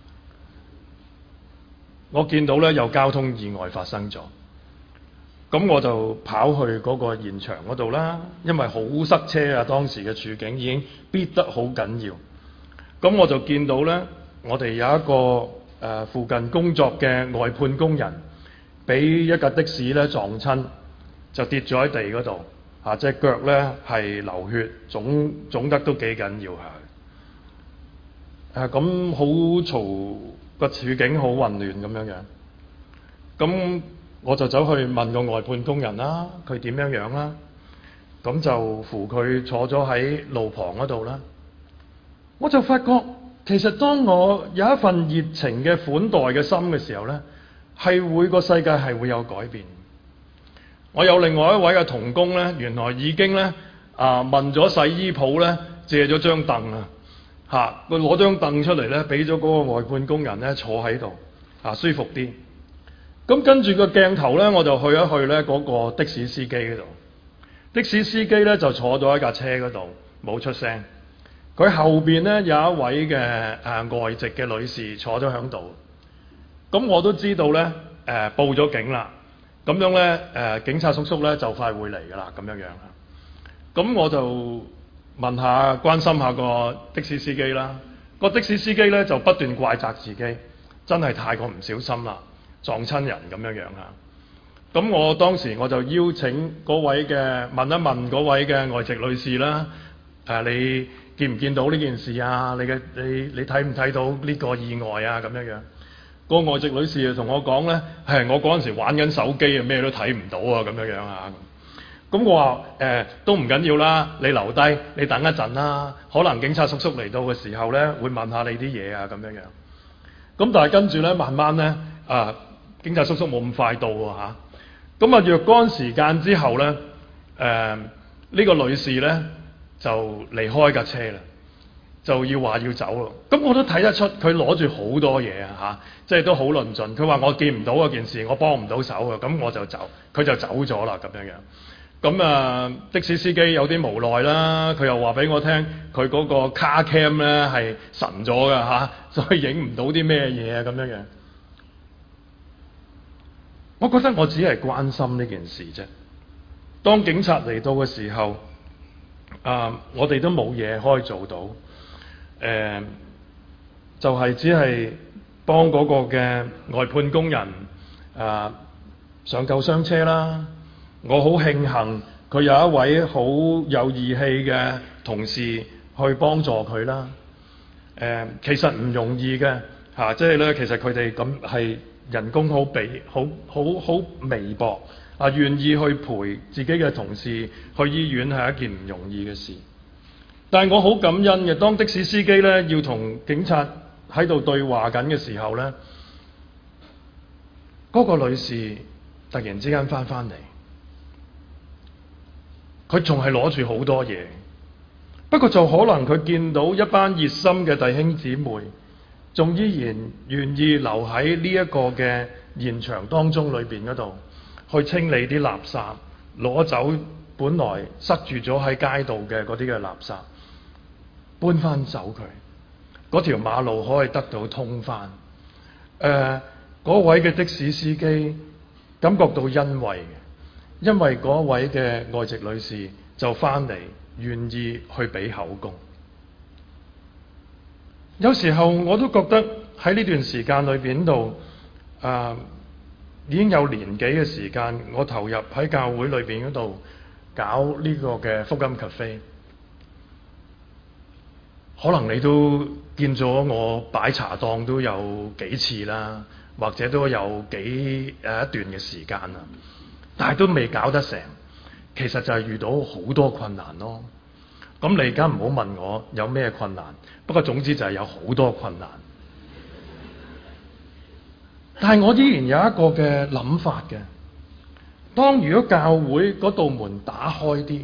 我見到咧有交通意外發生咗，咁我就跑去嗰個現場嗰度啦，因為好塞車啊，當時嘅處境已經逼得好緊要。咁我就見到咧，我哋有一個誒、呃、附近工作嘅外判工人，俾一架的士咧撞親，就跌咗喺地嗰度，嚇隻腳咧係流血，腫腫得都幾緊要下。誒咁好嘈，個處境好混亂咁樣樣。咁我就走去問個外判工人啦，佢點樣樣啦？咁就扶佢坐咗喺路旁嗰度啦。我就發覺，其實當我有一份熱情嘅款待嘅心嘅時候呢，係會個世界係會有改變。我有另外一位嘅同工呢，原來已經呢啊問咗洗衣鋪呢借咗張凳啊，嚇佢攞張凳出嚟呢，俾咗嗰個外判工人呢坐喺度，啊舒服啲。咁跟住個鏡頭呢，我就去一去呢嗰個的士司機嗰度。的士司機呢就坐咗喺架車嗰度，冇出聲。佢後邊呢有一位嘅誒、呃、外籍嘅女士坐咗喺度。咁我都知道呢，誒、呃、報咗警啦。咁樣呢，誒、呃、警察叔叔呢就快會嚟㗎啦，咁樣樣。咁我就問下關心下個的士司機啦。個的士司機呢就不斷怪責自己，真係太過唔小心啦。撞親人咁樣樣啊！咁我當時我就邀請嗰位嘅問一問嗰位嘅外籍女士啦，誒、啊、你見唔見到呢件事啊？你嘅你你睇唔睇到呢個意外啊？咁樣樣，嗰個外籍女士就同我講咧，係我嗰陣時玩緊手機啊，咩都睇唔到啊，咁樣樣啊！咁我話誒、呃、都唔緊要啦，你留低，你等一陣啦，可能警察叔叔嚟到嘅時候咧，會問下你啲嘢啊，咁樣樣。咁但係跟住咧，慢慢咧啊〜警察叔叔冇咁快到喎嚇，咁啊若干時間之後呢，誒、呃、呢、呢個女士呢就離開架車啦，就要話要走咯。咁我都睇得出佢攞住好多嘢啊嚇，即係都好論盡。佢話我見唔到嗰件事，我幫唔到手啊，咁我就走，佢就走咗啦咁樣樣。咁啊的士司機有啲無奈啦，佢又話俾我聽，佢嗰個 car cam 呢係神咗㗎嚇，所以影唔到啲咩嘢啊咁樣樣。我覺得我只係關心呢件事啫。當警察嚟到嘅時候，啊、呃，我哋都冇嘢可以做到。誒、呃，就係、是、只係幫嗰個嘅外判工人啊、呃、上救傷車啦。我好慶幸佢有一位好有義氣嘅同事去幫助佢啦。誒、呃，其實唔容易嘅嚇、啊，即係咧，其實佢哋咁係。人工好微，好好好微薄啊！願意去陪自己嘅同事去醫院係一件唔容易嘅事。但係我好感恩嘅，當的士司機咧要同警察喺度對話緊嘅時候咧，嗰個女士突然之間翻返嚟，佢仲係攞住好多嘢，不過就可能佢見到一班熱心嘅弟兄姊妹，仲依然願意留喺呢一個嘅現場當中裏邊嗰度，去清理啲垃圾，攞走本來塞住咗喺街道嘅嗰啲嘅垃圾，搬翻走佢，嗰條馬路可以得到通翻。誒、呃，嗰位嘅的，的士司機感覺到欣慰，因為嗰位嘅外籍女士就翻嚟，願意去俾口供。有時候我都覺得喺呢段時間裏邊度，啊、呃、已經有年幾嘅時間，我投入喺教會裏邊嗰度搞呢個嘅福音 cafe。可能你都見咗我擺茶檔都有幾次啦，或者都有幾誒一段嘅時間啦，但係都未搞得成。其實就係遇到好多困難咯。咁你而家唔好問我有咩困難，不過總之就係有好多困難。但係我依然有一個嘅諗法嘅，當如果教會嗰道門打開啲，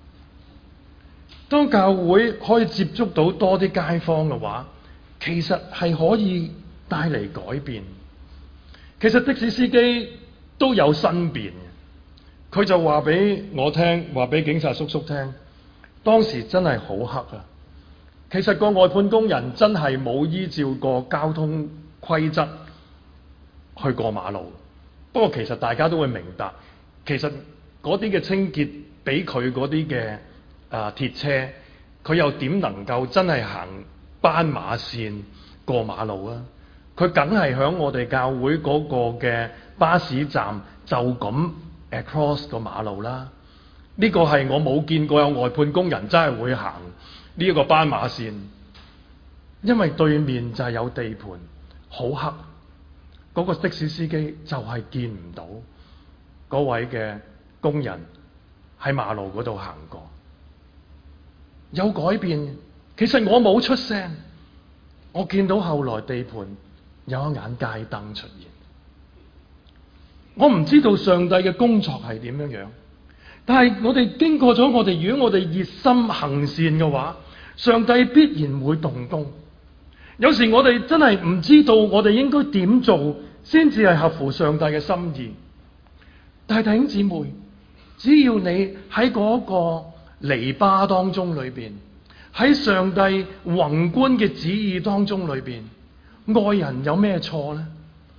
當教會可以接觸到多啲街坊嘅話，其實係可以帶嚟改變。其實的士司機都有申辯嘅，佢就話俾我聽，話俾警察叔叔聽。當時真係好黑啊！ 其實個外判工人真係冇依照過交通規則去過馬路。不過其實大家都會明白，其實嗰啲嘅清潔俾佢嗰啲嘅啊鐵車，佢又點能夠真係行斑馬線過馬路啊？佢梗係響我哋教會嗰個嘅巴士站就咁 across 個馬路啦。呢個係我冇見過有外判工人真係會行呢一個斑馬線，因為對面就係有地盤，好黑，嗰個的士司機就係見唔到嗰位嘅工人喺馬路嗰度行過。有改變，其實我冇出聲，我見到後來地盤有一眼街燈出現。我唔知道上帝嘅工作係點樣樣，但係我哋經過咗我哋，如果我哋熱心行善嘅話，上帝必然會動工。有時我哋真係唔知道我哋應該點做先至係合乎上帝嘅心意。但係弟兄姊妹，只要你喺嗰個籬笆當中裏邊，喺上帝宏觀嘅旨意當中裏邊，愛人有咩錯呢？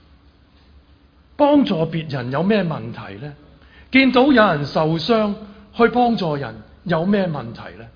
幫助別人有咩問題呢？見到有人受傷去幫助人有咩問題呢？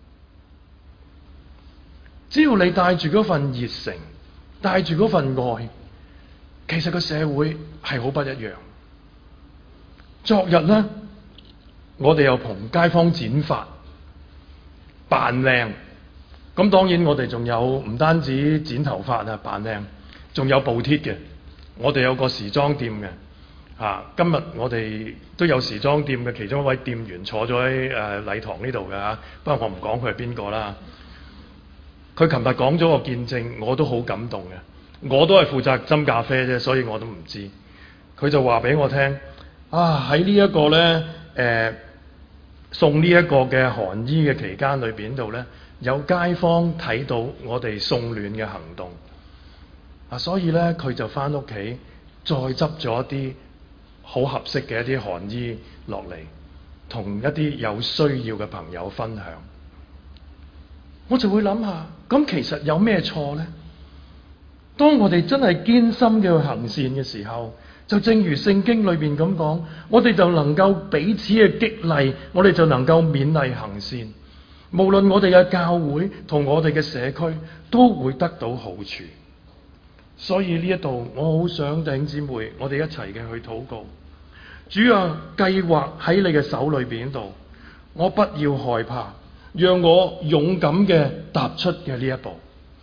只要你帶住嗰份熱誠，帶住嗰份愛，其實個社會係好不一樣。昨日呢，我哋又同街坊剪髮扮靚，咁當然我哋仲有唔單止剪頭髮啊扮靚，仲有布貼嘅。我哋有個時裝店嘅，啊，今日我哋都有時裝店嘅其中一位店員坐咗喺誒禮堂呢度嘅嚇，不過我唔講佢係邊個啦。佢琴日講咗個見證，我都好感動嘅。我都係負責斟咖啡啫，所以我都唔知。佢就話俾我聽，啊喺呢一個呢，誒、呃、送呢一個嘅寒衣嘅期間裏邊度呢，有街坊睇到我哋送暖嘅行動。啊，所以咧，佢就翻屋企再執咗一啲好合適嘅一啲寒衣落嚟，同一啲有需要嘅朋友分享。我就會諗下，咁其實有咩錯呢？當我哋真係堅心嘅去行善嘅時候，就正如聖經裏邊咁講，我哋就能夠彼此嘅激勵，我哋就能夠勉勵行善。無論我哋嘅教會同我哋嘅社區都會得到好處。所以呢一度，我好想弟兄姊妹，我哋一齊嘅去禱告。主啊，計劃喺你嘅手裏邊度，我不要害怕，讓我勇敢嘅踏出嘅呢一步。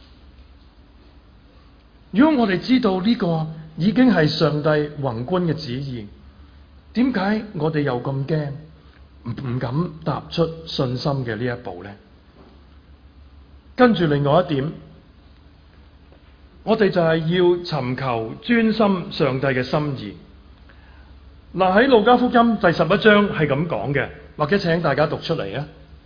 如果我哋知道呢個已經係上帝宏觀嘅旨意，點解我哋又咁驚，唔唔敢踏出信心嘅呢一步呢？跟住另外一點。我哋就係要尋求專心上帝嘅心意。嗱，喺路加福音第十一章係咁講嘅，或者請大家讀出嚟啊。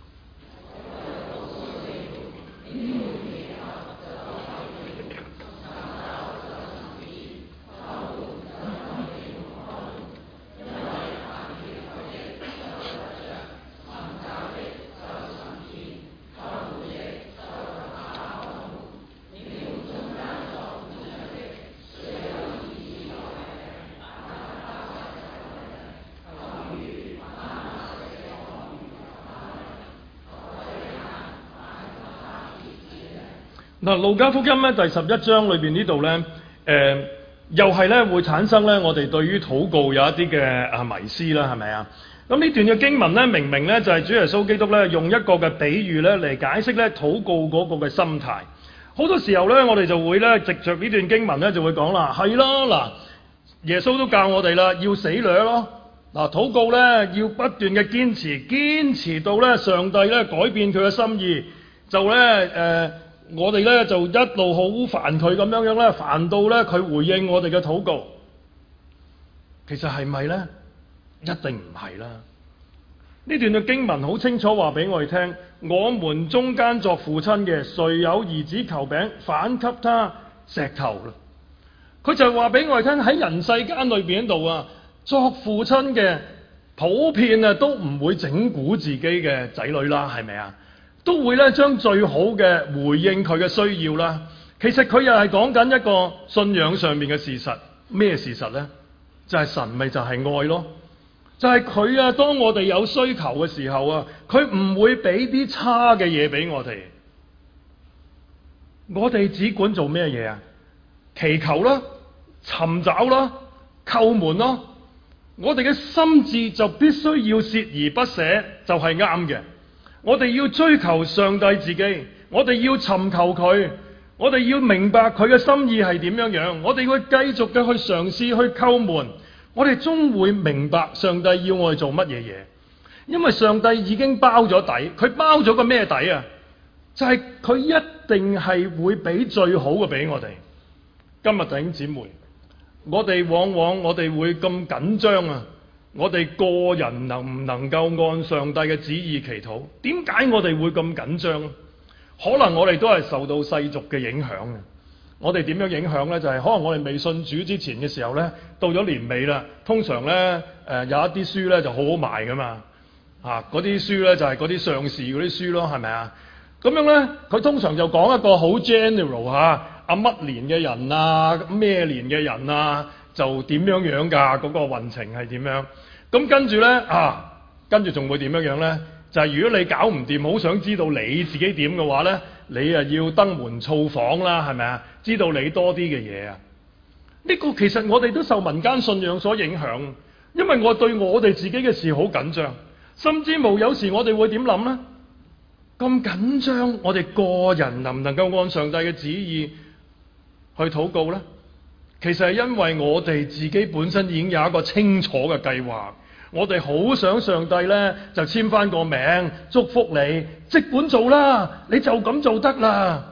嗱，路加福音咧第十一章裏邊呢度咧，誒、呃、又係咧會產生咧我哋對於禱告有一啲嘅啊迷思啦，係咪啊？咁呢段嘅經文咧，明明咧就係主耶穌基督咧用一個嘅比喻咧嚟解釋咧禱告嗰個嘅心態。好多時候咧，我哋就會咧藉着呢段經文咧就會講啦，係啦，嗱，耶穌都教我哋啦，要死掠咯。嗱，禱告咧要不斷嘅堅持，堅持到咧上帝咧改變佢嘅心意，就咧誒。呃我哋咧就一路好煩佢咁樣樣咧，煩到咧佢回應我哋嘅禱告。其實係咪咧？一定唔係啦。呢段嘅經文好清楚話俾我哋聽，我們中間作父親嘅，誰有兒子求餅，反給他石頭啦？佢就話俾我哋聽，喺人世間裏邊度啊，作父親嘅普遍啊都唔會整蠱自己嘅仔女啦，係咪啊？ 都會咧將最好嘅回應佢嘅需要啦。其實佢又係講緊一個信仰上面嘅事實。咩事實呢？就係神咪就係愛咯。就係佢啊，當我哋有需求嘅時候啊，佢唔會俾啲差嘅嘢俾我哋。我哋只管做咩嘢啊？祈求啦，尋找啦，叩門咯。我哋嘅心志就必須要鍥而不捨，就係啱嘅。我哋要追求上帝自己，我哋要尋求佢，我哋要明白佢嘅心意係點樣樣，我哋會繼續嘅去嘗試去叩門。我哋終會明白上帝要我哋做乜嘢嘢，因為上帝已經包咗底。佢包咗個咩底啊？就係佢一定係會俾最好嘅俾我哋。今日弟兄姊妹，我哋往往我哋會咁緊張啊！我哋個人能唔能夠按上帝嘅旨意祈禱？點解我哋會咁緊張？可能我哋都係受到世俗嘅影響嘅。我哋點樣影響呢？就係、是、可能我哋未信主之前嘅時候呢，到咗年尾啦，通常呢，誒有一啲書呢就好好賣噶嘛，啊嗰啲書呢就係嗰啲上市嗰啲書咯，係咪啊？咁樣呢，佢通常就講一個好 general 嚇，啊乜年嘅人啊，咩年嘅人啊，就點樣樣㗎？嗰、那個運程係點樣？咁跟住呢，啊，跟住仲會點樣樣呢？就係、是、如果你搞唔掂，好想知道你自己點嘅話呢，你啊要登門造訪啦，係咪啊？知道你多啲嘅嘢啊！呢、這個其實我哋都受民間信仰所影響，因為我對我哋自己嘅事好緊張，甚至無有時我哋會點諗呢？咁緊張，我哋個人能唔能夠按上帝嘅旨意去禱告呢？其實係因為我哋自己本身已經有一個清楚嘅計劃，我哋好想上帝呢就簽翻個名，祝福你，即管做啦，你就咁做得啦。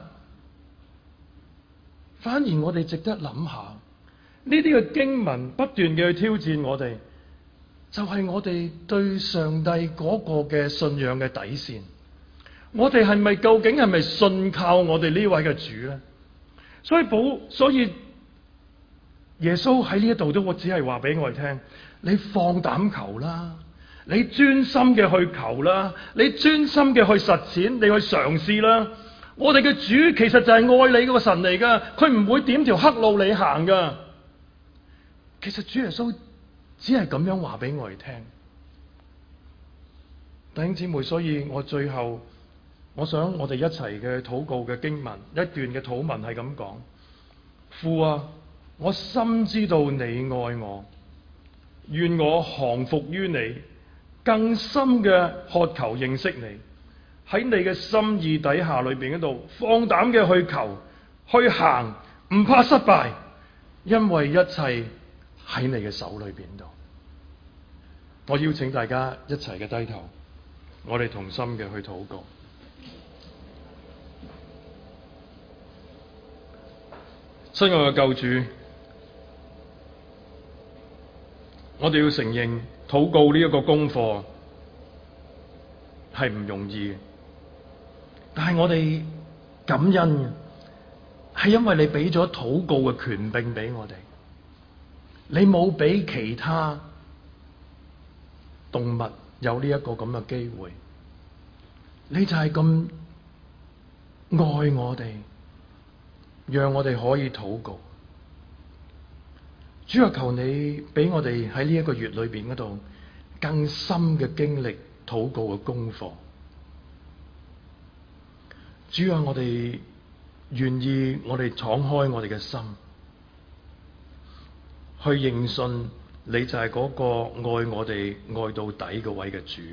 反而我哋值得諗下，呢啲嘅經文不斷嘅去挑戰我哋，就係我哋對上帝嗰個嘅信仰嘅底線。我哋係咪究竟係咪信靠我哋呢位嘅主呢？所以保，所以耶穌喺呢一度都我只係話俾我哋聽，你放膽求啦，你專心嘅去求啦，你專心嘅去實踐，你去嘗試啦。我哋嘅主其實就係愛你嗰個神嚟噶，佢唔會點條黑路你行噶。其實主耶穌只係咁樣話俾我哋聽。弟兄姊妹，所以我最後我想我哋一齊嘅禱告嘅經文，一段嘅禱文係咁講：父啊，我深知道你愛我，願我降服於你，更深嘅渴求認識你。喺你嘅心意底下裏邊嗰度，放膽嘅去求去行，唔怕失敗，因為一切喺你嘅手裏邊度。我邀請大家一齊嘅低頭，我哋同心嘅去禱告。親愛嘅救主，我哋要承認禱告呢一個功課係唔容易嘅。但係我哋感恩嘅，係因為你俾咗禱告嘅權柄俾我哋，你冇俾其他動物有呢一個咁嘅機會，你就係咁愛我哋，讓我哋可以禱告。主啊，求你俾我哋喺呢一個月裏邊嗰度更深嘅經歷禱告嘅功課。主啊，我哋願意我哋敞開我哋嘅心，去認信你就係嗰個愛我哋愛到底嗰位嘅主。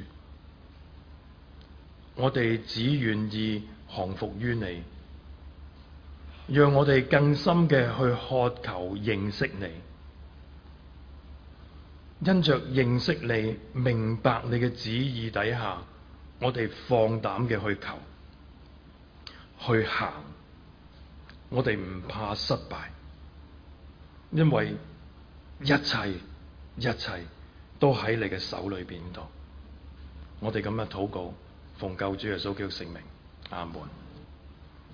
我哋只願意降服於你，讓我哋更深嘅去渴求認識你。因着認識你、明白你嘅旨意底下，我哋放膽嘅去求。去行，我哋唔怕失敗，因為一切一切都喺你嘅手裏邊度。我哋咁樣禱告，奉救主耶穌基督聖名，阿門。